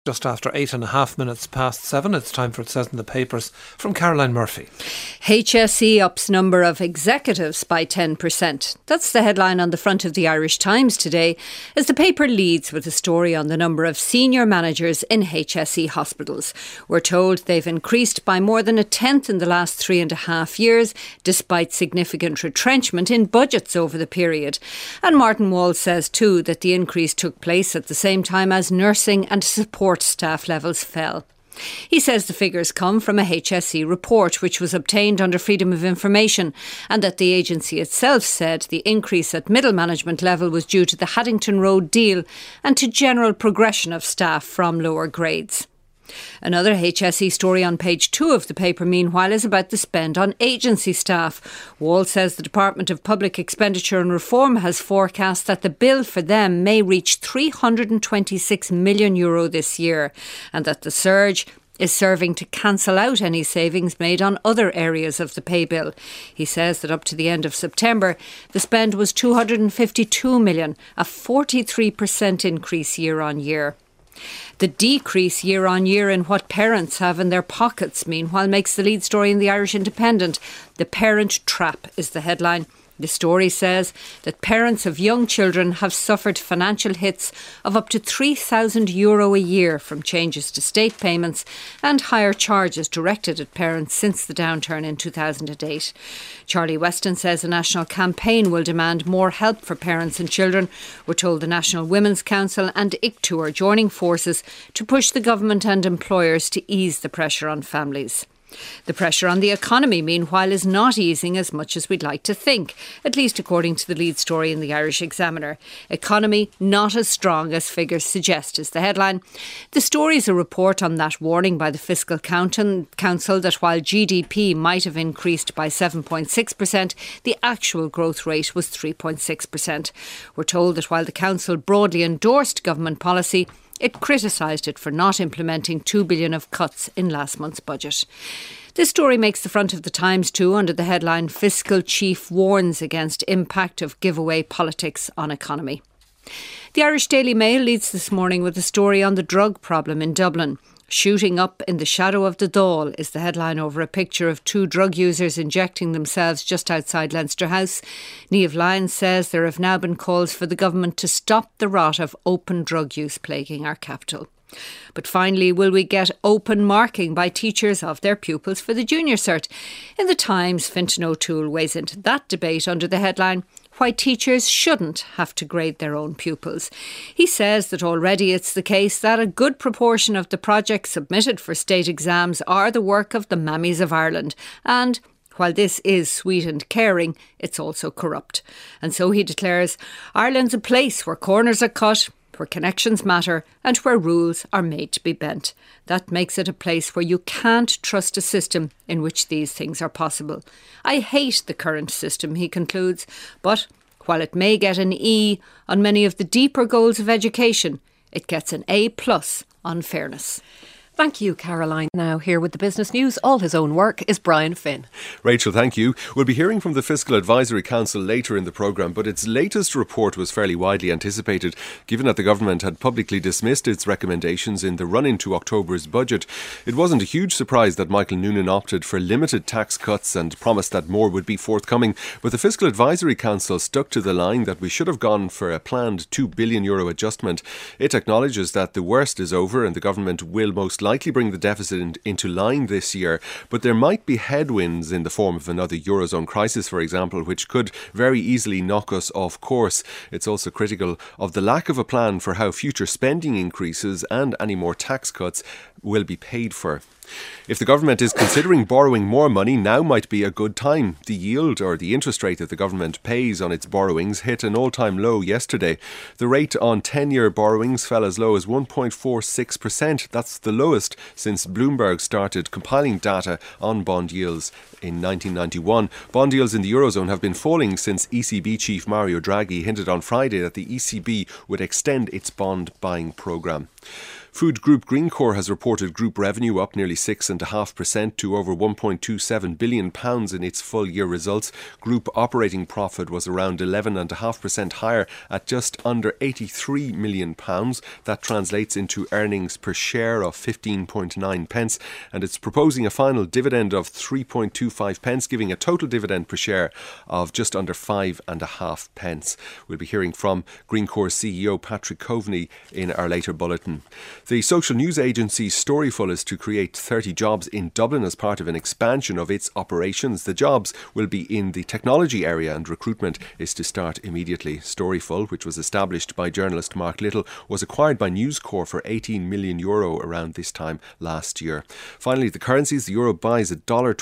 Just after 7:08, it's time for It Says in the Papers from Caroline Murphy. HSE ups number of executives by 10%. That's the headline on the front of the Irish Times today, as the paper leads with a story on the number of senior managers in HSE hospitals. We're told they've increased by more than a tenth in the last 3.5 years, despite significant retrenchment in budgets over the period. And Martin Wall says too that the increase took place at the same time as nursing and support staff levels fell. He says the figures come from a HSE report which was obtained under Freedom of Information, and that the agency itself said the increase at middle management level was due to the Haddington Road deal and to general progression of staff from lower grades. Another HSE story on page 2 of the paper, meanwhile, is about the spend on agency staff. Wall says the Department of Public Expenditure and Reform has forecast that the bill for them may reach €326 million this year, and that the surge is serving to cancel out any savings made on other areas of the pay bill. He says that up to the end of September, the spend was €252 million, a 43% increase year on year. The decrease year on year in what parents have in their pockets, meanwhile, makes the lead story in the Irish Independent. The parent trap is the headline. The story says that parents of young children have suffered financial hits of up to €3,000 a year from changes to state payments and higher charges directed at parents since the downturn in 2008. Charlie Weston says a national campaign will demand more help for parents and children. We're told the National Women's Council and ICTU are joining forces to push the government and employers to ease the pressure on families. The pressure on the economy, meanwhile, is not easing as much as we'd like to think, at least according to the lead story in the Irish Examiner. Economy not as strong as figures suggest is the headline. The story is a report on that warning by the Fiscal Council that while GDP might have increased by 7.6%, the actual growth rate was 3.6%. We're told that while the Council broadly endorsed government policy, it criticised it for not implementing €2 billion of cuts in last month's budget. This story makes the front of the Times too under the headline Fiscal Chief warns against impact of giveaway politics on economy. The Irish Daily Mail leads this morning with a story on the drug problem in Dublin. Shooting up in the shadow of the Dáil is the headline over a picture of 2 drug users injecting themselves just outside Leinster House. Niamh Lyons says there have now been calls for the government to stop the rot of open drug use plaguing our capital. But finally, will we get open marking by teachers of their pupils for the junior cert? In the Times, Fintan O'Toole weighs into that debate under the headline Why Teachers Shouldn't Have to Grade Their Own Pupils. He says that already it's the case that a good proportion of the projects submitted for state exams are the work of the Mammies of Ireland, and while this is sweet and caring, it's also corrupt. And so he declares, Ireland's a place where corners are cut, where connections matter and where rules are made to be bent. That makes it a place where you can't trust a system in which these things are possible. I hate the current system, he concludes, but while it may get an E on many of the deeper goals of education, it gets an A+ on fairness. Thank you, Caroline. Now here with the business news, all his own work, is Brian Finn. Rachel, thank you. We'll be hearing from the Fiscal Advisory Council later in the programme, but its latest report was fairly widely anticipated, given that the government had publicly dismissed its recommendations in the run-in to October's budget. It wasn't a huge surprise that Michael Noonan opted for limited tax cuts and promised that more would be forthcoming, but the Fiscal Advisory Council stuck to the line that we should have gone for a planned €2 billion adjustment. It acknowledges that the worst is over and the government will most likely bring the deficit into line this year, but there might be headwinds in the form of another Eurozone crisis, for example, which could very easily knock us off course. It's also critical of the lack of a plan for how future spending increases and any more tax cuts will be paid for. If the government is considering borrowing more money, now might be a good time. The yield or the interest rate that the government pays on its borrowings hit an all-time low yesterday. The rate on 10-year borrowings fell as low as 1.46%. That's the lowest since Bloomberg started compiling data on bond yields in 1991. Bond yields in the Eurozone have been falling since ECB chief Mario Draghi hinted on Friday that the ECB would extend its bond buying programme. Food group Greencore has reported group revenue up nearly 6.5% to over £1.27 billion in its full year results. Group operating profit was around 11.5% higher at just under £83 million. That translates into earnings per share of 15.9 pence, and it's proposing a final dividend of 3.25 pence, giving a total dividend per share of just under 5.5 pence. We'll be hearing from Greencore's CEO Patrick Coveney in our later bulletin. The social news agency Storyful is to create 30 jobs in Dublin as part of an expansion of its operations. The jobs will be in the technology area and recruitment is to start immediately. Storyful, which was established by journalist Mark Little, was acquired by News Corp for €18 million around this time last year. Finally, the currencies. The euro buys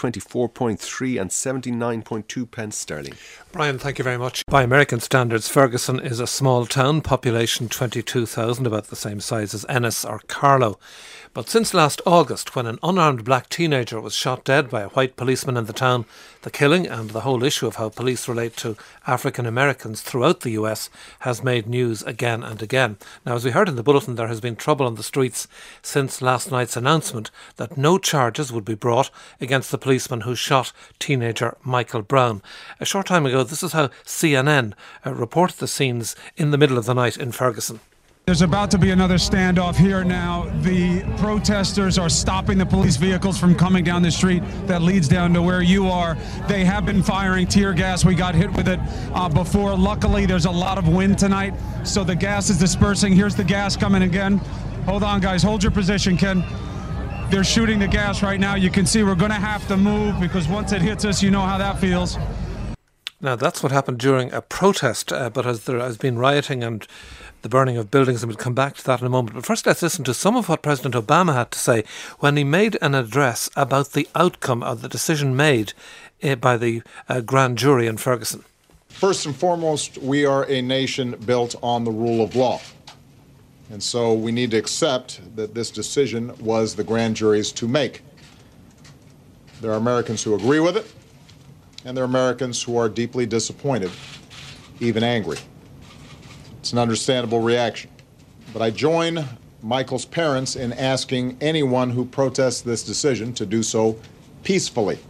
$1.24.3 and 79.2 pence sterling. Brian, thank you very much. By American standards, Ferguson is a small town, population 22,000, about the same size as Ennis or Carlow. But since last August, when an unarmed black teenager was shot dead by a white policeman in the town, the killing and the whole issue of how police relate to African Americans throughout the US has made news again and again. Now, as we heard in the bulletin, there has been trouble on the streets since last night's announcement that no charges would be brought against the policeman who shot teenager Michael Brown. A short time ago, this is how CNN reported the scenes in the middle of the night in Ferguson. There's about to be another standoff here now. The protesters are stopping the police vehicles from coming down the street that leads down to where you are. They have been firing tear gas. We got hit with it before. Luckily, there's a lot of wind tonight, so the gas is dispersing. Here's the gas coming again. Hold on, guys. Hold your position, Ken. They're shooting the gas right now. You can see we're going to have to move because once it hits us, you know how that feels. Now, that's what happened during a protest, but as there has been rioting and the burning of buildings, and we'll come back to that in a moment. But first, let's listen to some of what President Obama had to say when he made an address about the outcome of the decision made by the grand jury in Ferguson. First and foremost, we are a nation built on the rule of law. And so we need to accept that this decision was the grand jury's to make. There are Americans who agree with it, and there are Americans who are deeply disappointed, even angry. It's an understandable reaction. But I join Michael's parents in asking anyone who protests this decision to do so peacefully.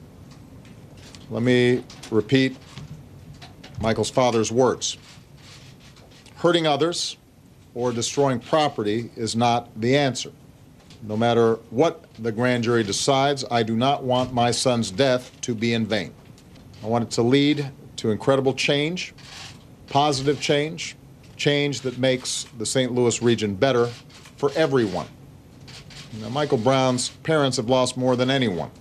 Let me repeat Michael's father's words. Hurting others or destroying property is not the answer. No matter what the grand jury decides, I do not want my son's death to be in vain. I want it to lead to incredible change, positive change, change that makes the St. Louis region better for everyone. Now, Michael Brown's parents have lost more than anyone.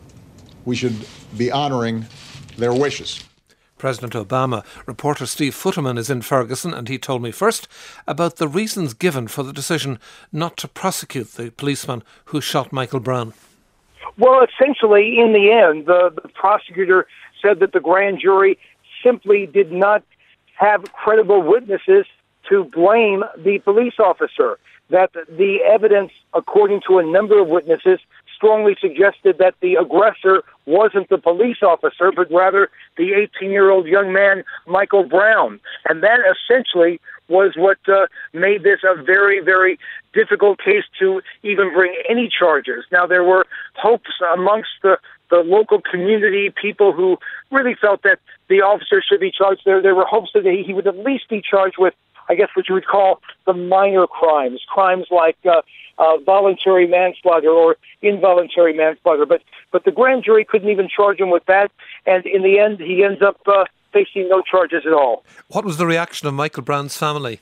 We should be honoring their wishes. President Obama. Reporter Steve Futterman is in Ferguson, and he told me first about the reasons given for the decision not to prosecute the policeman who shot Michael Brown. Well, essentially, in the end, the prosecutor said that the grand jury simply did not have credible witnesses to blame the police officer, that the evidence, according to a number of witnesses, strongly suggested that the aggressor wasn't the police officer, but rather the 18-year-old young man, Michael Brown. And that essentially was what made this a very, very difficult case to even bring any charges. Now, there were hopes amongst the local community, people who really felt that the officer should be charged. There were hopes that he would at least be charged with, I guess, what you would call the minor crimes like voluntary manslaughter or involuntary manslaughter. But the grand jury couldn't even charge him with that, and in the end, he ends up facing no charges at all. What was the reaction of Michael Brown's family?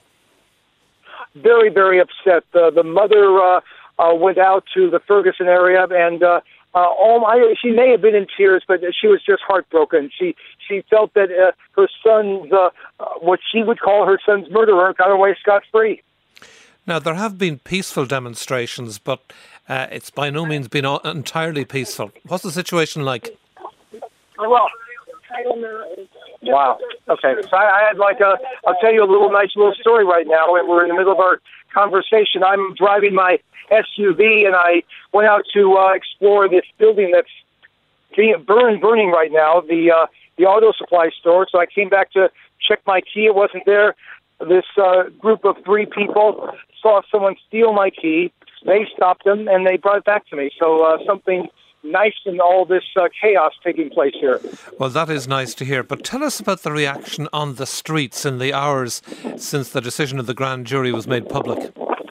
Very, very upset. The mother went out to the Ferguson area, and she may have been in tears, but she was just heartbroken. She felt that her son's, what she would call her son's murderer, got away scot-free. Now, there have been peaceful demonstrations, but it's by no means been entirely peaceful. What's the situation like? Well, I don't know. Wow. Okay. So I'll tell you a nice little story right now. We're in the middle of our conversation. I'm driving my SUV, and I went out to explore this building that's burning right now, the auto supply store. So I came back to check my key. It wasn't there. This group of three people saw someone steal my key. they stopped them and they brought it back to me. So something nice in all this chaos taking place here. Well, that is nice to hear. But tell us about the reaction on the streets in the hours since the decision of the grand jury was made public.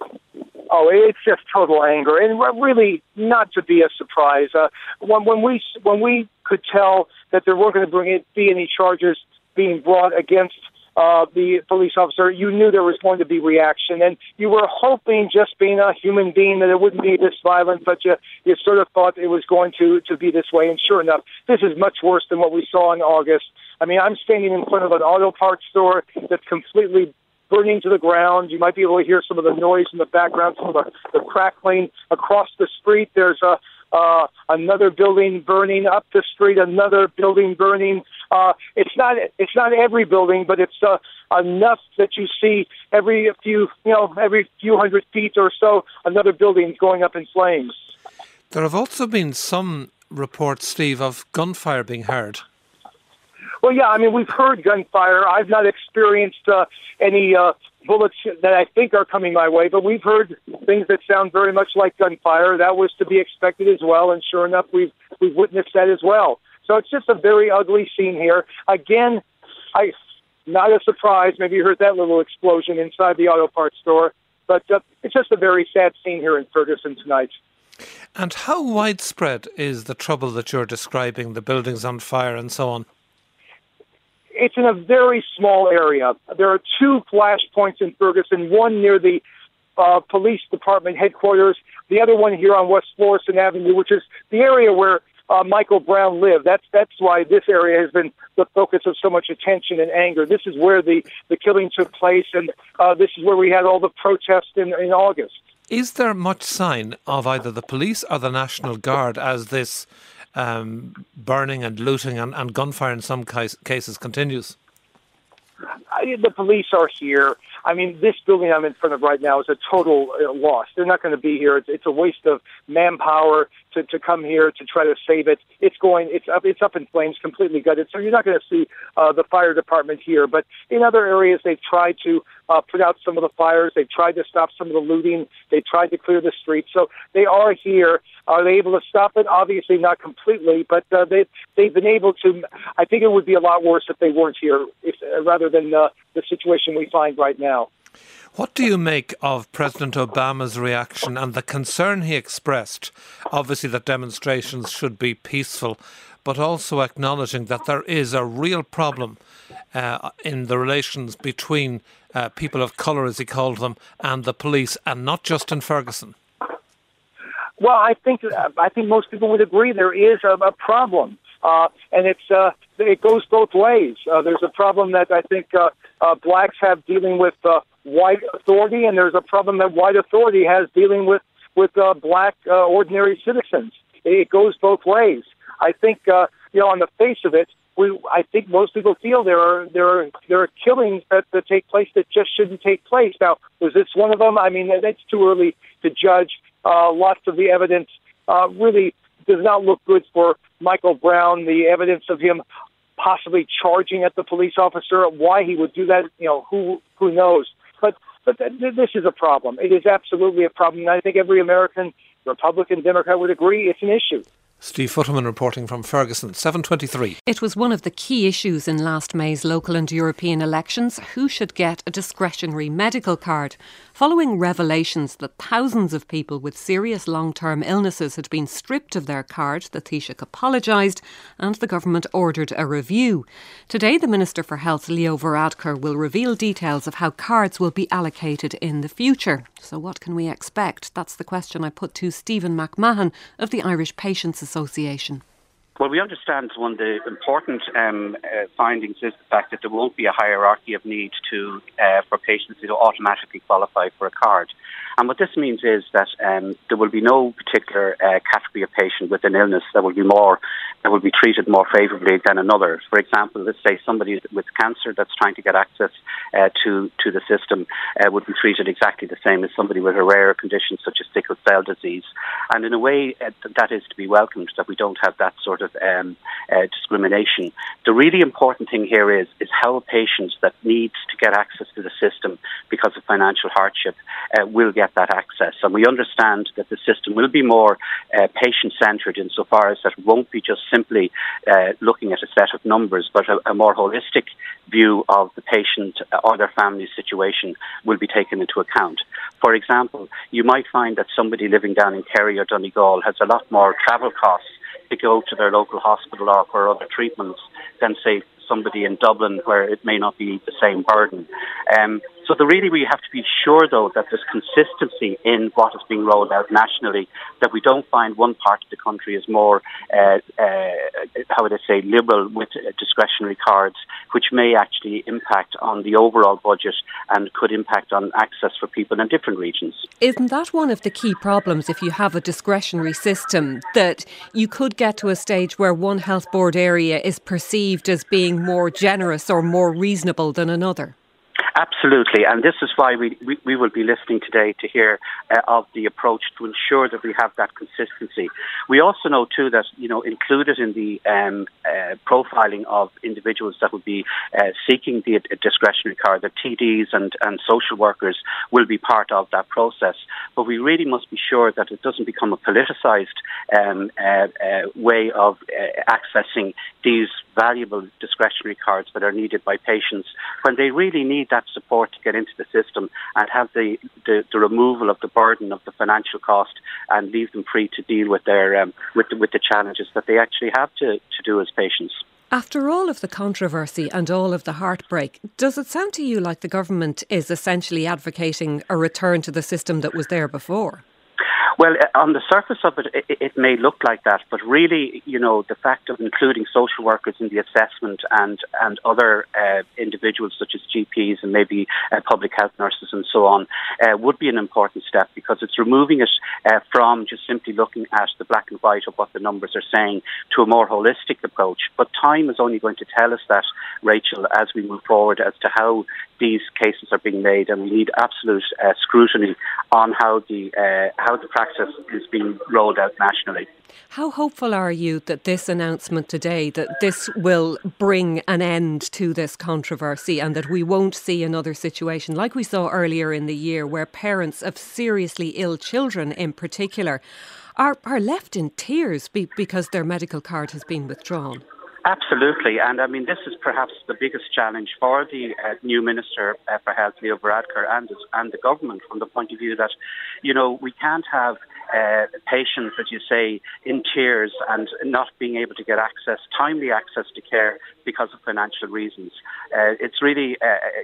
Oh, it's just total anger, and really not to be a surprise. When we could tell that there weren't going to be any charges being brought against the police officer, you knew there was going to be reaction, and you were hoping, just being a human being, that it wouldn't be this violent, but you sort of thought it was going to be this way, and sure enough, this is much worse than what we saw in August. I mean, I'm standing in front of an auto parts store that's completely burning to the ground. You might be able to hear some of the noise in the background, some of the crackling. Across the street, there's another building burning. Up the street, another building burning. It's not every building, but it's enough that you see every few hundred feet or so, another building going up in flames. There have also been some reports, Steve, of gunfire being heard. Well, yeah, I mean, we've heard gunfire. I've not experienced any bullets that I think are coming my way, but we've heard things that sound very much like gunfire. That was to be expected as well, and sure enough, we've witnessed that as well. So it's just a very ugly scene here. Again, not a surprise. Maybe you heard that little explosion inside the auto parts store, but it's just a very sad scene here in Ferguson tonight. And how widespread is the trouble that you're describing, the buildings on fire and so on? It's in a very small area. There are two flash points in Ferguson, one near the police department headquarters, the other one here on West Florissant Avenue, which is the area where Michael Brown lived. That's why this area has been the focus of so much attention and anger. This is where the killing took place, and this is where we had all the protests in August. Is there much sign of either the police or the National Guard as this burning and looting and gunfire in some cases continues? The police are here. I mean, this building I'm in front of right now is a total loss. They're not going to be here. It's a waste of manpower to come here to try to save it. It's up in flames, completely gutted. So you're not going to see the fire department here. But in other areas, they've tried to put out some of the fires. They've tried to stop some of the looting. They tried to clear the streets. So they are here. Are they able to stop it? Obviously not completely, but they've been able to. I think it would be a lot worse if they weren't here, rather than the situation we find right now. What do you make of President Obama's reaction and the concern he expressed, obviously that demonstrations should be peaceful, but also acknowledging that there is a real problem in the relations between people of colour, as he called them, and the police, and not just in Ferguson? Well, I think most people would agree there is a problem, and it goes both ways. There's a problem that I think blacks have dealing with white authority, and there's a problem that white authority has dealing with black ordinary citizens. It goes both ways. I think on the face of it, I think most people feel there are killings that take place that just shouldn't take place. Now, was this one of them? I mean, it's too early to judge. Lots of the evidence really does not look good for Michael Brown. The evidence of him possibly charging at the police officer, why he would do that, who knows? But this is a problem. It is absolutely a problem, and I think every American, Republican, Democrat would agree it's an issue. Steve Futterman reporting from Ferguson, 7:23. It was one of the key issues in last May's local and European elections, who should get a discretionary medical card. Following revelations that thousands of people with serious long-term illnesses had been stripped of their card, the Taoiseach apologised and the government ordered a review. Today, the Minister for Health, Leo Varadkar, will reveal details of how cards will be allocated in the future. So what can we expect? That's the question I put to Stephen McMahon of the Irish Patients Association. Well, we understand one of the important findings is the fact that there won't be a hierarchy of need for patients to automatically qualify for a card. And what this means is that there will be no particular category of patient with an illness that will be more will be treated more favourably than another. For example, let's say somebody with cancer that's trying to get access to the system would be treated exactly the same as somebody with a rarer condition such as sickle cell disease. And in a way, that is to be welcomed, that we don't have that sort of discrimination. The really important thing here is how a patient that needs to get access to the system because of financial hardship will get that access. And we understand that the system will be more patient-centred insofar as that it won't be just simply looking at a set of numbers, but a more holistic view of the patient or their family's situation will be taken into account. For example, you might find that somebody living down in Kerry or Donegal has a lot more travel costs to go to their local hospital or for other treatments than, say, somebody in Dublin where it may not be the same burden. So we have to be sure, though, that there's consistency in what is being rolled out nationally, that we don't find one part of the country is more, liberal with discretionary cards, which may actually impact on the overall budget and could impact on access for people in different regions. Isn't that one of the key problems if you have a discretionary system, that you could get to a stage where one health board area is perceived as being more generous or more reasonable than another? Absolutely, and this is why we will be listening today to hear of the approach to ensure that we have that consistency. We also know too that, included in the profiling of individuals that will be seeking the discretionary card, that TDs and social workers will be part of that process. But we really must be sure that it doesn't become a politicised way of accessing these valuable discretionary cards that are needed by patients when they really need that support to get into the system and have the removal of the burden of the financial cost and leave them free to deal with their with the challenges that they actually have to do as patients. After all of the controversy and all of the heartbreak, does it sound to you like the government is essentially advocating a return to the system that was there before? Well, on the surface of it, it may look like that, but really, the fact of including social workers in the assessment and other individuals such as GPs and maybe public health nurses and so on would be an important step, because it's removing it from just simply looking at the black and white of what the numbers are saying to a more holistic approach. But time is only going to tell us that, Rachel, as we move forward as to how these cases are being made, and we need absolute scrutiny on how the practice is being rolled out nationally. How hopeful are you that this announcement today, that this will bring an end to this controversy and that we won't see another situation like we saw earlier in the year where parents of seriously ill children in particular are left in tears because their medical card has been withdrawn? Absolutely, and I mean, this is perhaps the biggest challenge for the new Minister for Health, Leo Varadkar, and the government, from the point of view that, we can't have patients, as you say, in tears and not being able to get timely access to care because of financial reasons. It's really,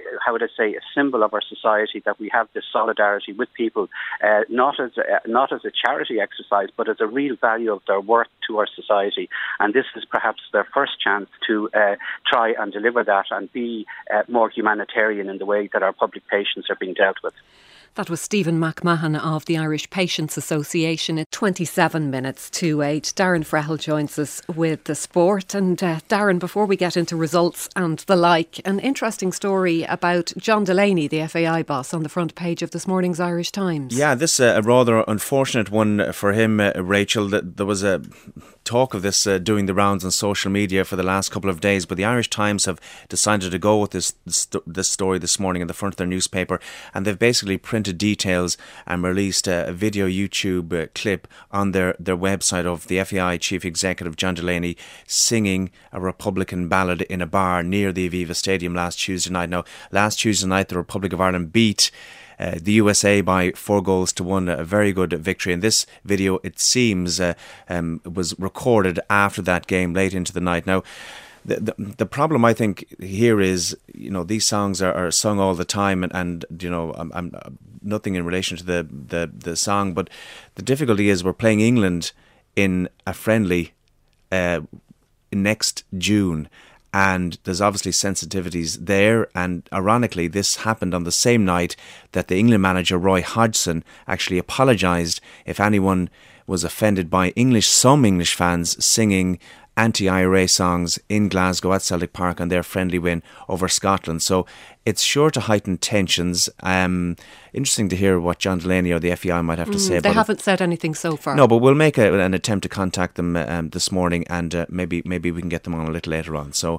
a symbol of our society that we have this solidarity with people, not as a charity exercise, but as a real value of their worth to our society. And this is perhaps their first chance to try and deliver that and be more humanitarian in the way that our public patients are being dealt with. That was Stephen McMahon of the Irish Patients Association at 27 minutes to 8. Darren Frehel joins us with the sport. And Darren, before we get into results and the like, an interesting story about John Delaney, the FAI boss, on the front page of this morning's Irish Times. Yeah, this a rather unfortunate one for him, Rachel. There was a talk of this doing the rounds on social media for the last couple of days, but the Irish Times have decided to go with this story this morning in the front of their newspaper, and they've basically printed details and released a video YouTube clip on their website of the FAI Chief Executive John Delaney singing a Republican ballad in a bar near the Aviva Stadium last Tuesday night. Now, last Tuesday night the Republic of Ireland beat the USA by 4-1, a very good victory. And this video, it seems, was recorded after that game, late into the night. Now, the problem I think here is, these songs are sung all the time, and I'm nothing in relation to the song, but the difficulty is we're playing England in a friendly next June. And there's obviously sensitivities there. And ironically, this happened on the same night that the England manager, Roy Hodgson, actually apologised if anyone was offended by some English fans singing anti-IRA songs in Glasgow at Celtic Park on their friendly win over Scotland. So it's sure to heighten tensions. Interesting to hear what John Delaney or the FEI might have to say about it. They haven't said anything so far. No, but we'll make an attempt to contact them this morning, and maybe we can get them on a little later on. So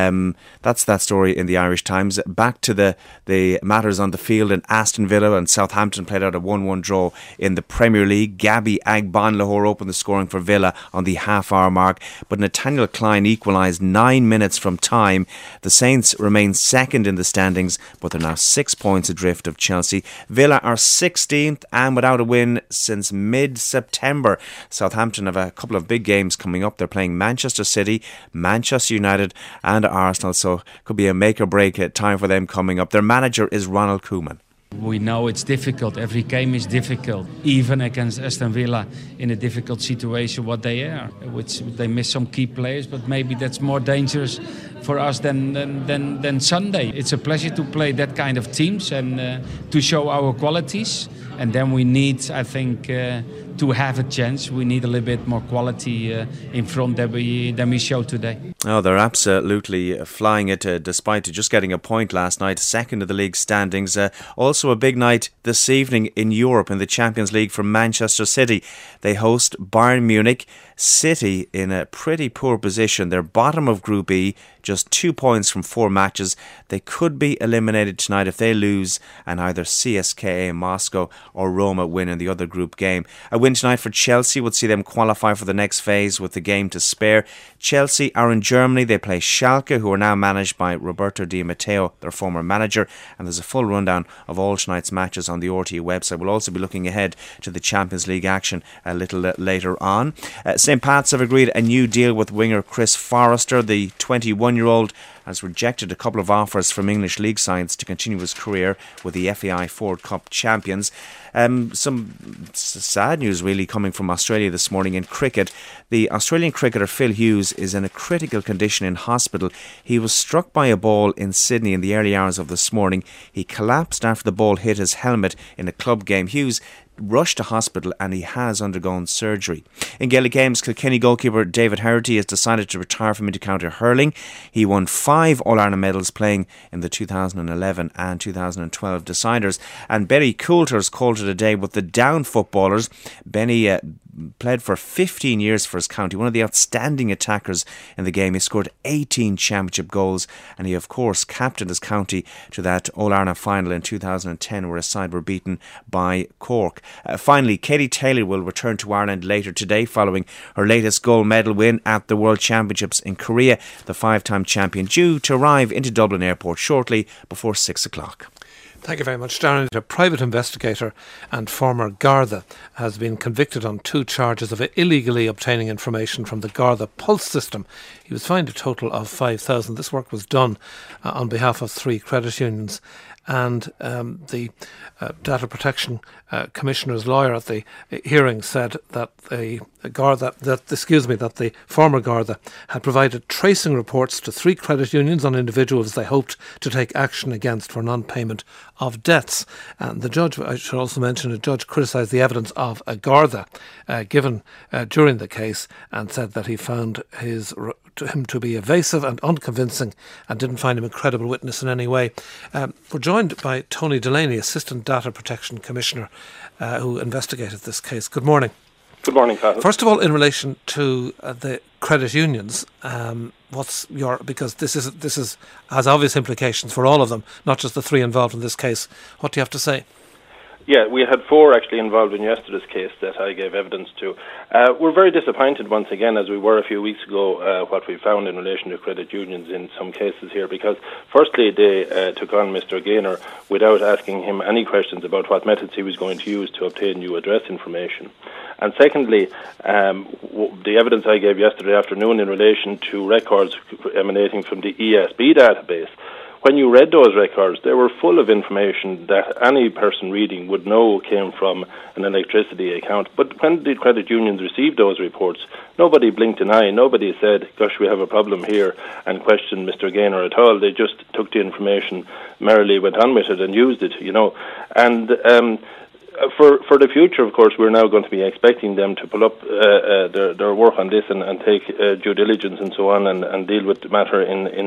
that's that story in the Irish Times. Back to the matters on the field in Aston Villa and Southampton played out a 1-1 draw in the Premier League. Gabby Agbonlahor opened the scoring for Villa on the half-hour mark, but Nathaniel Klein equalised 9 minutes from time. The Saints remain second in the standings, but they're now 6 points adrift of Chelsea. Villa are 16th and without a win since mid-September. Southampton have a couple of big games coming up. They're playing Manchester City, Manchester United and Arsenal, so could be a make-or-break time for them coming up. Their manager is Ronald Koeman. We know it's difficult. Every game is difficult. Even against Aston Villa in a difficult situation what they are. Which they miss some key players, but maybe that's more dangerous for us than Sunday. It's a pleasure to play that kind of teams and to show our qualities. And then we need, I think, to have a chance, we need a little bit more quality in front than we showed today. Oh, they're absolutely flying it, despite just getting a point last night, second of the league standings. Also a big night this evening in Europe in the Champions League for Manchester City. They host Bayern Munich. City in a pretty poor position. They're bottom of Group E, just 2 points from 4 matches. They could be eliminated tonight if they lose and either CSKA Moscow or Roma win in the other group game. A win tonight for Chelsea would see them qualify for the next phase with the game to spare. Chelsea are in Germany. They play Schalke, who are now managed by Roberto Di Matteo, their former manager. And there's a full rundown of all tonight's matches on the RTE website. We'll also be looking ahead to the Champions League action a little later on. St. Pat's have agreed a new deal with winger Chris Forrester. The 21-year-old has rejected a couple of offers from English league sides to continue his career with the FAI Ford Cup champions. Some sad news really coming from Australia this morning in cricket. The Australian cricketer Phil Hughes is in a critical condition in hospital. He was struck by a ball in Sydney in the early hours of this morning. He collapsed after the ball hit his helmet in a club game. Hughes rushed to hospital and he has undergone surgery. In Gaelic Games, Kilkenny goalkeeper David Herity has decided to retire from inter-county hurling. He won 5 All-Ireland medals playing in the 2011 and 2012 deciders. And Benny Coulter's called it a day with the Down footballers. Benny played for 15 years for his county, one of the outstanding attackers in the game. He scored 18 championship goals and he of course captained his county to that All-Ireland final in 2010 where his side were beaten by Cork. Finally, Katie Taylor will return to Ireland later today following her latest gold medal win at the World Championships in Korea. The 5-time champion due to arrive into Dublin Airport shortly before 6 o'clock. Thank you very much, Darren. A private investigator and former Garda has been convicted on 2 charges of illegally obtaining information from the Garda Pulse system. He was fined a total of $5,000. This work was done on behalf of 3 credit unions. And the Data Protection Commissioner's lawyer at the hearing said that the former Garda had provided tracing reports to 3 credit unions on individuals they hoped to take action against for non-payment of debts. And the judge, I should also mention, the judge criticised the evidence of a Garda given during the case and said that he found him to be evasive and unconvincing and didn't find him a credible witness in any way. We're joined by Tony Delaney, Assistant Data Protection Commissioner, who investigated this case. Good morning. Good morning, Cathal. First of all, in relation to the credit unions, because this has obvious implications for all of them, not just the 3 involved in this case. What do you have to say? Yeah, we had 4 actually involved in yesterday's case that I gave evidence to. We're very disappointed once again, as we were a few weeks ago, what we found in relation to credit unions in some cases here, because firstly they took on Mr. Gaynor without asking him any questions about what methods he was going to use to obtain new address information. And secondly, the evidence I gave yesterday afternoon in relation to records emanating from the ESB database, when you read those records, they were full of information that any person reading would know came from an electricity account. But when the credit unions received those reports, nobody blinked an eye. Nobody said, gosh, we have a problem here, and questioned Mr. Gaynor at all. They just took the information, merrily went on with it and used it, you know. And For the future, of course, we're now going to be expecting them to pull up their work on this and take due diligence and so on and deal with the matter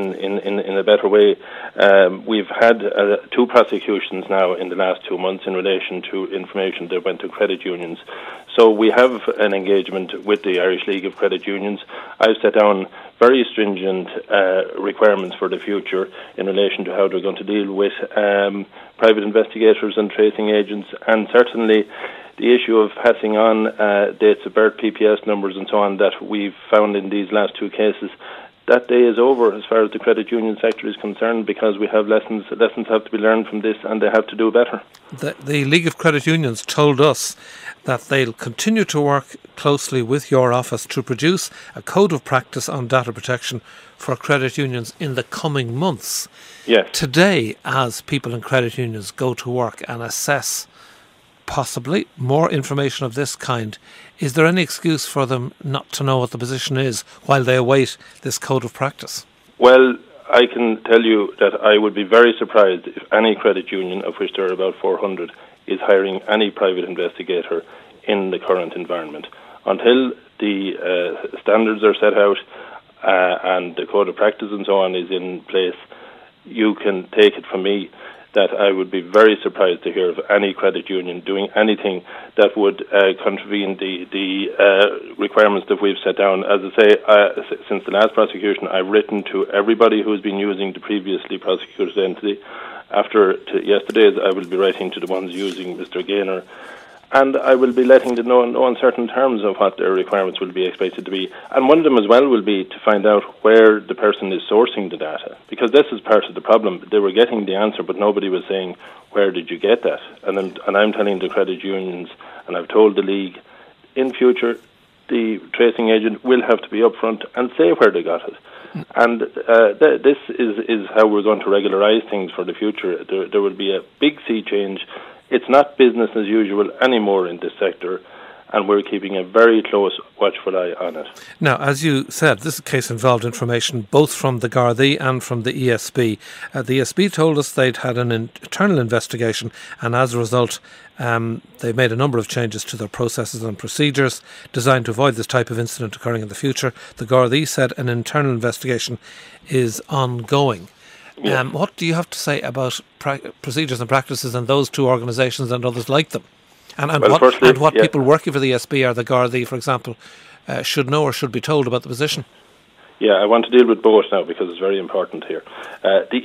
in a better way. We've had 2 prosecutions now in the last 2 months in relation to information that went to credit unions. So we have an engagement with the Irish League of Credit Unions. I've set down very stringent requirements for the future in relation to how they're going to deal with private investigators and tracing agents, and certainly the issue of passing on dates of birth, PPS numbers and so on that we've found in these last 2 cases. That day is over as far as the credit union sector is concerned, because we have lessons have to be learned from this, and they have to do better. The League of Credit Unions told us that they'll continue to work closely with your office to produce a code of practice on data protection for credit unions in the coming months. Yes. Today, as people in credit unions go to work and assess possibly more information of this kind, is there any excuse for them not to know what the position is while they await this code of practice? Well, I can tell you that I would be very surprised if any credit union, of which there are about 400, is hiring any private investigator in the current environment. Until the standards are set out and the code of practice and so on is in place, you can take it from me that I would be very surprised to hear of any credit union doing anything that would contravene the requirements that we've set down. As I say, since the last prosecution, I've written to everybody who's been using the previously prosecuted entity. After yesterday's, I will be writing to the ones using Mr. Gaynor, and I will be letting them know in no uncertain terms of what their requirements will be expected to be. And one of them as well will be to find out where the person is sourcing the data, because this is part of the problem. They were getting the answer, but nobody was saying, where did you get that? And I'm telling the credit unions, and I've told the league, in future, the tracing agent will have to be upfront and say where they got it. And this is how we're going to regularise things for the future. There will be a big sea change. It's not business as usual anymore in this sector, and we're keeping a very close, watchful eye on it. Now, as you said, this case involved information both from the Gardaí and from the ESB. The ESB told us they'd had an internal investigation, and as a result, they made a number of changes to their processes and procedures designed to avoid this type of incident occurring in the future. The Gardaí said an internal investigation is ongoing. Yes. What do you have to say about procedures and practices in those 2 organisations and others like them? And what people working for the ESB or the Gardaí, for example, should know or should be told about the position? Yeah, I want to deal with both now because it's very important here. The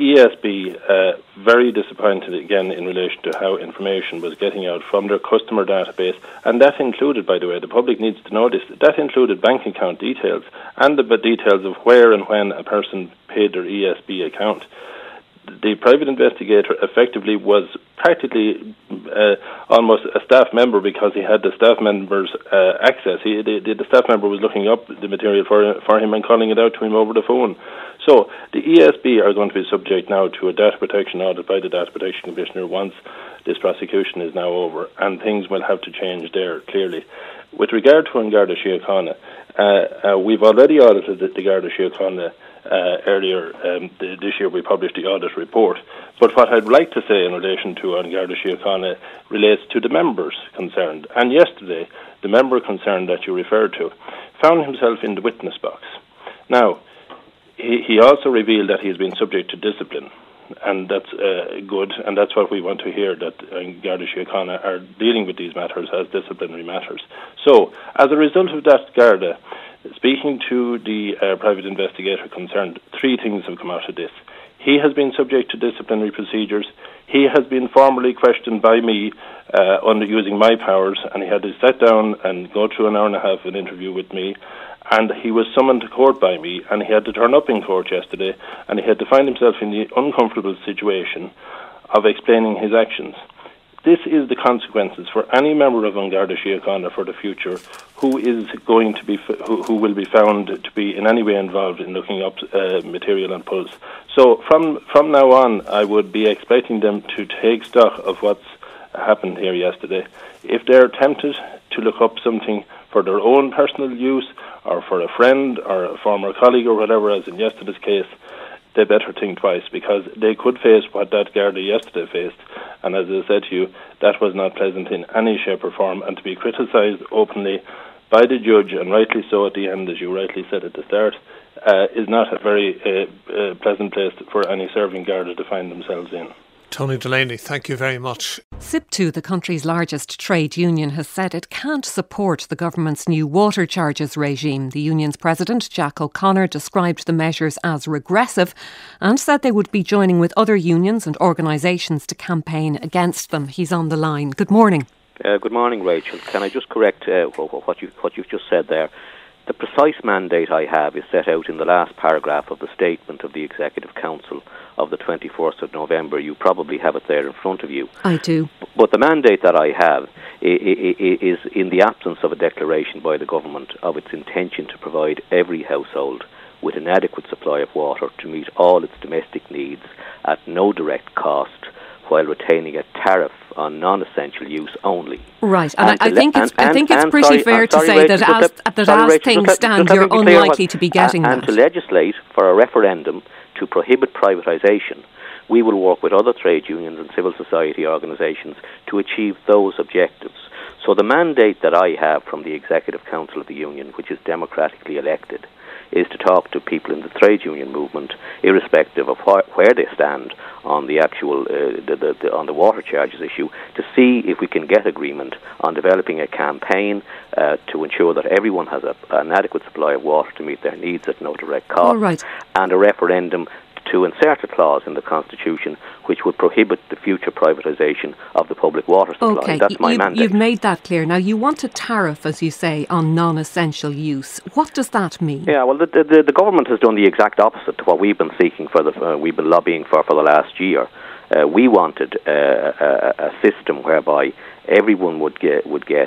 ESB, very disappointed again in relation to how information was getting out from their customer database, and that included, by the way, the public needs to know this, that included bank account details and the details of where and when a person paid their ESB account. The private investigator effectively was practically almost a staff member because he had the staff member's access. The staff member was looking up the material for him and calling it out to him over the phone. So the ESB are going to be subject now to a data protection audit by the Data Protection Commissioner once this prosecution is now over, and things will have to change there, clearly. With regard to An Garda Síochána, we've already audited the Garda Síochána earlier this year. We published the audit report. But what I'd like to say in relation to An Garda Síochána relates to the members concerned. And yesterday, the member concerned that you referred to found himself in the witness box. Now, he also revealed that he's been subject to discipline. And that's good, and that's what we want to hear, that Garda Síochána are dealing with these matters as disciplinary matters. So, as a result of that, Garda, speaking to the private investigator concerned, 3 things have come out of this. He has been subject to disciplinary procedures. He has been formally questioned by me under using my powers, and he had to sit down and go through an hour and a half of an interview with me. And he was summoned to court by me, and he had to turn up in court yesterday, and he had to find himself in the uncomfortable situation of explaining his actions. This is the consequences for any member of An Garda Síochána for the future who is going to be who will be found to be in any way involved in looking up material and pulse. So from now on, I would be expecting them to take stock of what's happened here yesterday. If they're tempted to look up something for their own personal use, or for a friend or a former colleague or whatever, as in yesterday's case, they better think twice, because they could face what that Garda yesterday faced, And as I said to you, that was not pleasant in any shape or form, and to be criticised openly by the judge, and rightly so at the end, as you rightly said at the start, is not a very pleasant place for any serving Garda to find themselves in. Tony Delaney, thank you very much. SIPTU, the country's largest trade union, has said it can't support the government's new water charges regime. The union's president, Jack O'Connor, described the measures as regressive and said they would be joining with other unions and organisations to campaign against them. He's on the line. Good morning. Good morning, Rachel. Can I just correct what you've just said there? The precise mandate I have is set out in the last paragraph of the statement of the Executive Council of the 24th of November. You probably have it there in front of you. I do. But the mandate that I have is in the absence of a declaration by the government of its intention to provide every household with an adequate supply of water to meet all its domestic needs at no direct cost, while retaining a tariff on non-essential use only. Right, and I think it's pretty fair to say that as things stand, you're unlikely to be getting that. And to legislate for a referendum to prohibit privatisation, we will work with other trade unions and civil society organisations to achieve those objectives. So the mandate that I have from the Executive Council of the Union, which is democratically elected, is to talk to people in the trade union movement, irrespective of where they stand on the actual on the water charges issue, to see if we can get agreement on developing a campaign to ensure that everyone has an adequate supply of water to meet their needs at no direct cost. All right. And a referendum to insert a clause in the Constitution which would prohibit the future privatisation of the public water supply. Okay, that's my mandate. You've made that clear. Now, you want a tariff, as you say, on non-essential use. What does that mean? Yeah, well, the government has done the exact opposite to what we've been seeking we've been lobbying for the last year. We wanted a system whereby everyone would get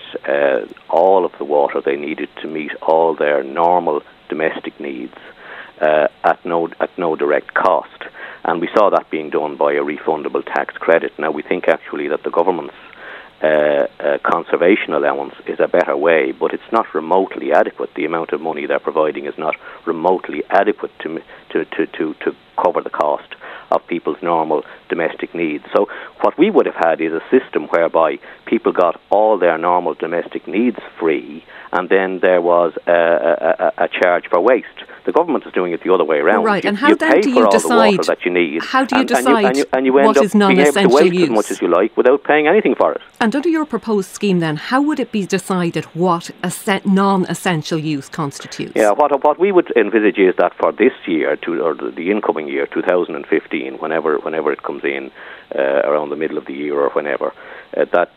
all of the water they needed to meet all their normal domestic needs at no direct cost. And we saw that being done by a refundable tax credit. Now, we think actually that the government's conservation allowance is a better way, but it's not remotely adequate. The amount of money they're providing is not remotely adequate to cover the cost of people's normal domestic needs. So what we would have had is a system whereby people got all their normal domestic needs free, and then there was a charge for waste. The government is doing it the other way around. Right, and how then do you decide? That you need, how do you decide and you end what up is non-essential being able to waste use? as much as you like without paying anything for it. And under your proposed scheme, then, how would it be decided what non-essential use constitutes? Yeah, what we would envisage is that for this year, or the incoming year, 2015, whenever it comes in, around the middle of the year or whenever, that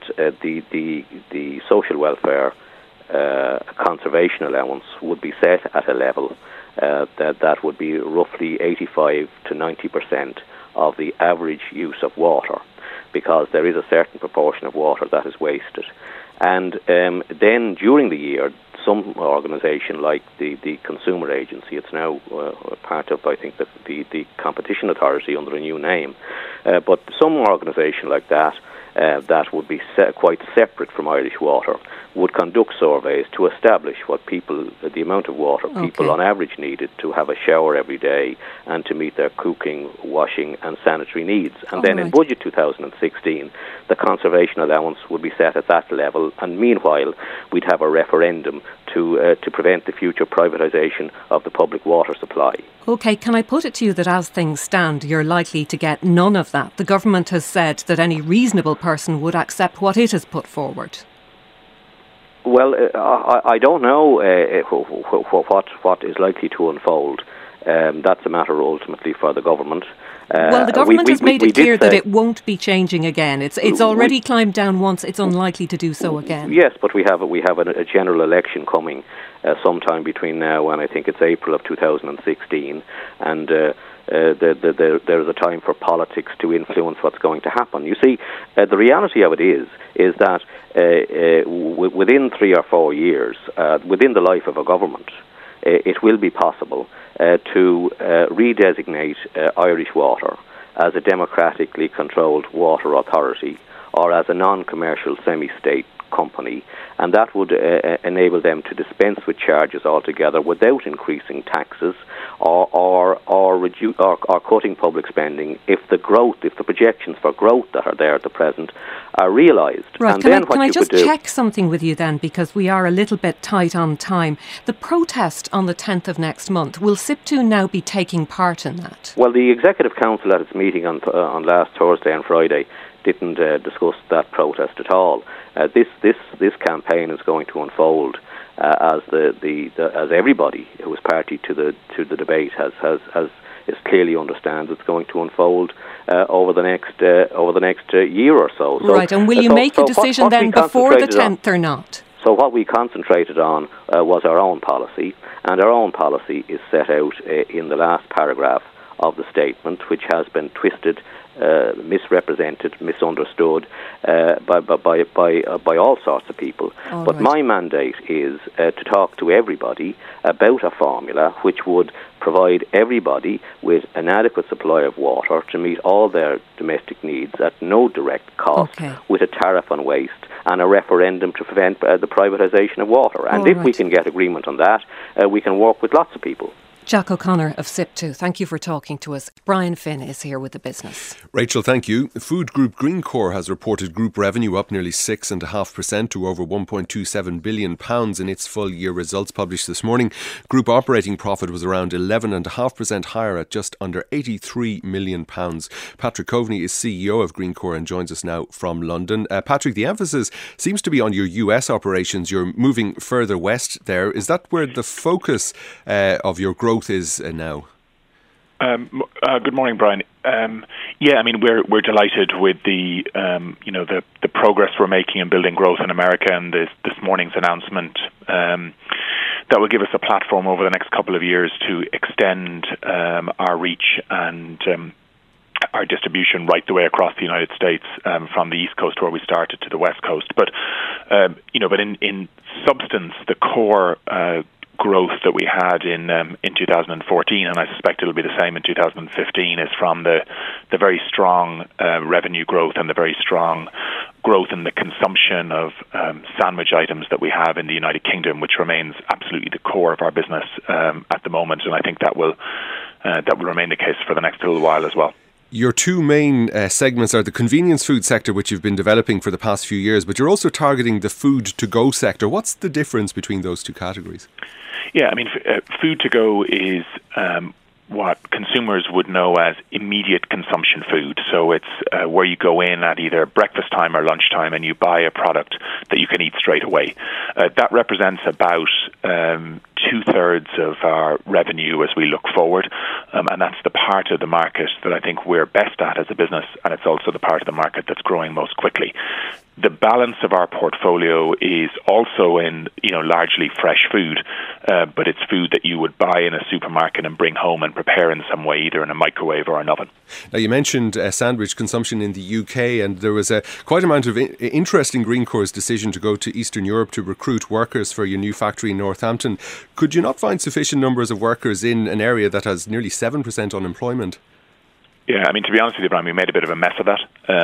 the social welfare conservation allowance would be set at a level that would be roughly 85 to 90% of the average use of water, because there is a certain proportion of water that is wasted. And then during the year, some organisation like the Consumer Agency, it's now part of, I think, the Competition Authority under a new name, but some organisation like that would be quite separate from Irish Water, would conduct surveys to establish the amount of water people on average needed to have a shower every day and to meet their cooking, washing and sanitary needs. And then in budget 2016, the conservation allowance would be set at that level, and meanwhile we'd have a referendum to prevent the future privatisation of the public water supply. OK, can I put it to you that as things stand, you're likely to get none of that? The government has said that any reasonable person would accept what it has put forward. Well, I don't know what is likely to unfold. That's a matter ultimately for the government. Well, the government has made it clear that it won't be changing again. It's already climbed down once. It's unlikely to do so again. Yes, but we have a general election coming sometime between now and I think it's April of 2016, and there's a time for politics to influence what's going to happen. You see, the reality of it is that within 3 or 4 years, within the life of a government, it will be possible to redesignate Irish Water as a democratically controlled water authority, or as a non-commercial semi-state company, and that would enable them to dispense with charges altogether without increasing taxes or cutting public spending if the projections for growth that are there at the present are realised. Right, And can I just check something with you then, because we are a little bit tight on time. The protest on the 10th of next month, will SIPTU now be taking part in that? Well, the Executive Council at its meeting on last Thursday and Friday didn't discuss that protest at all. This campaign is going to unfold as as everybody who is party to the debate has is clearly understands. It's going to unfold over the next year or so. Right, and will you make a decision then before the 10th or not? So what we concentrated on was our own policy, and our own policy is set out in the last paragraph of the statement, which has been twisted, misrepresented, misunderstood by all sorts of people. But my mandate is to talk to everybody about a formula which would provide everybody with an adequate supply of water to meet all their domestic needs at no direct cost, with a tariff on waste and a referendum to prevent the privatisation of water. And if we can get agreement on that, we can work with lots of people. Jack O'Connor of SIPTU, thank you for talking to us. Brian Finn is here with the business. Rachel, thank you. Food group Greencore has reported group revenue up nearly 6.5% to over £1.27 billion in its full year results published this morning. Group operating profit was around 11.5% higher at just under £83 million. Patrick Coveney is CEO of Greencore and joins us now from London. Patrick, the emphasis seems to be on your US operations. You're moving further west there. Is that where the focus of your growth is now? Good morning, Brian. Yeah, I mean we're delighted with the progress we're making in building growth in America, and this morning's announcement that will give us a platform over the next couple of years to extend our reach and our distribution right the way across the United States, from the East Coast where we started to the West Coast. But in substance, the core growth that we had in 2014, and I suspect it'll be the same in 2015, is from the very strong revenue growth and the very strong growth in the consumption of sandwich items that we have in the United Kingdom, which remains absolutely the core of our business at the moment, and I think that will remain the case for the next little while as well. Your two main segments are the convenience food sector, which you've been developing for the past few years, but you're also targeting the food-to-go sector. What's the difference between those two categories? Yeah, I mean, food-to-go is what consumers would know as immediate consumption food. So it's where you go in at either breakfast time or lunchtime and you buy a product that you can eat straight away. That represents about 2/3 of our revenue as we look forward, and that's the part of the market that I think we're best at as a business, and it's also the part of the market that's growing most quickly. The balance of our portfolio is also in, largely fresh food, but it's food that you would buy in a supermarket and bring home and prepare in some way, either in a microwave or an oven. Now, you mentioned sandwich consumption in the UK, and there was quite a amount of interest in Greencore's decision to go to Eastern Europe to recruit workers for your new factory in Northampton. Could you not find sufficient numbers of workers in an area that has nearly 7% unemployment? Yeah, I mean, to be honest with you, Brian, we made a bit of a mess of that.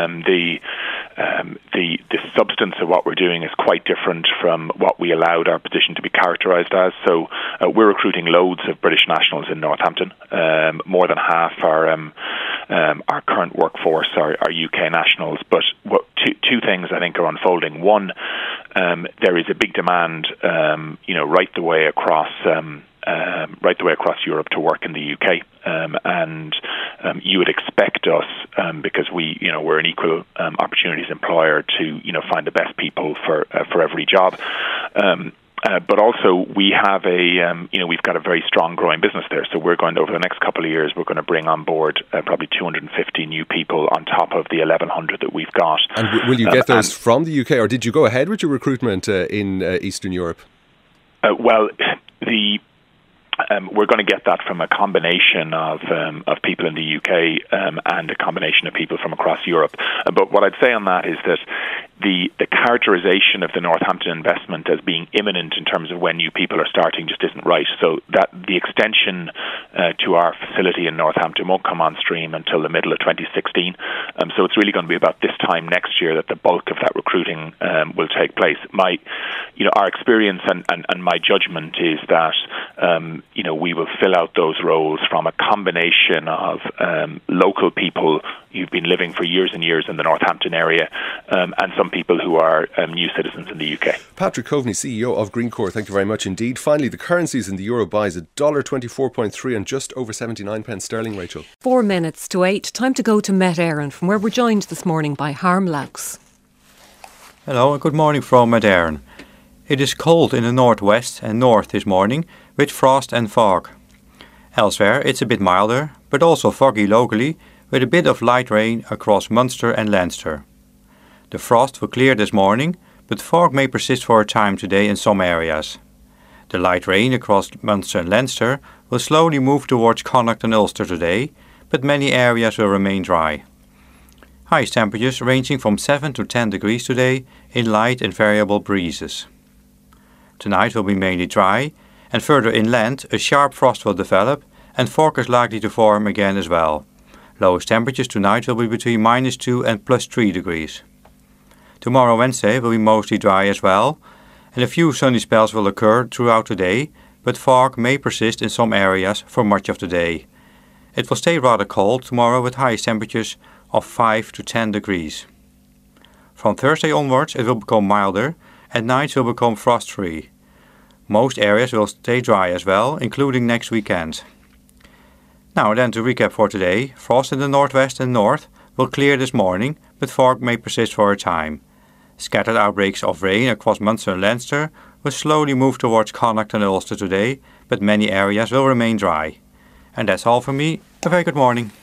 The substance of what we're doing is quite different from what we allowed our position to be characterised as. So we're recruiting loads of British nationals in Northampton. More than half our current workforce are UK nationals. But two things I think are unfolding. One, there is a big demand, right the way across Europe to work in the UK, and you would expect us, because we're an equal opportunities employer, to find the best people for every job. But also we have we've got a very strong growing business there. So we're going to, over the next couple of years, we're going to bring on board probably 250 new people on top of the 1,100 that we've got. And will you get those from the UK, or did you go ahead with your recruitment in Eastern Europe? We're going to get that from a combination of people in the UK and a combination of people from across Europe. But what I'd say on that is that the characterization of the Northampton investment as being imminent in terms of when new people are starting just isn't right. So that the extension to our facility in Northampton won't come on stream until the middle of 2016. So it's really going to be about this time next year that the bulk of that recruiting will take place. Our experience and my judgment is that we will fill out those roles from a combination of local people who've been living for years and years in the Northampton area, and some people who are new citizens in the UK. Patrick Coveney, CEO of Greencore, thank you very much indeed. Finally, the currencies in the euro buys $1.24.3 and just over 79 pence sterling, Rachel. 4 minutes to 8. Time to go to Met Éireann, from where we're joined this morning by Harm Laux. Hello and good morning from Met Éireann. It is cold in the northwest and north this morning, with frost and fog. Elsewhere it's a bit milder, but also foggy locally, with a bit of light rain across Munster and Leinster. The frost will clear this morning, but fog may persist for a time today in some areas. The light rain across Munster and Leinster will slowly move towards Connacht and Ulster today, but many areas will remain dry. Highest temperatures ranging from 7 to 10 degrees today in light and variable breezes. Tonight will be mainly dry, and further inland a sharp frost will develop and fog is likely to form again as well. Lowest temperatures tonight will be between -2 and +3 degrees. Tomorrow Wednesday will be mostly dry as well, and a few sunny spells will occur throughout the day, but fog may persist in some areas for much of the day. It will stay rather cold tomorrow with highest temperatures of 5 to 10 degrees. From Thursday onwards it will become milder and nights will become frost-free. Most areas will stay dry as well, including next weekend. Now then, to recap for today, frost in the northwest and north will clear this morning, but fog may persist for a time. Scattered outbreaks of rain across Munster and Leinster will slowly move towards Connacht and Ulster today, but many areas will remain dry. And that's all from me. A very good morning.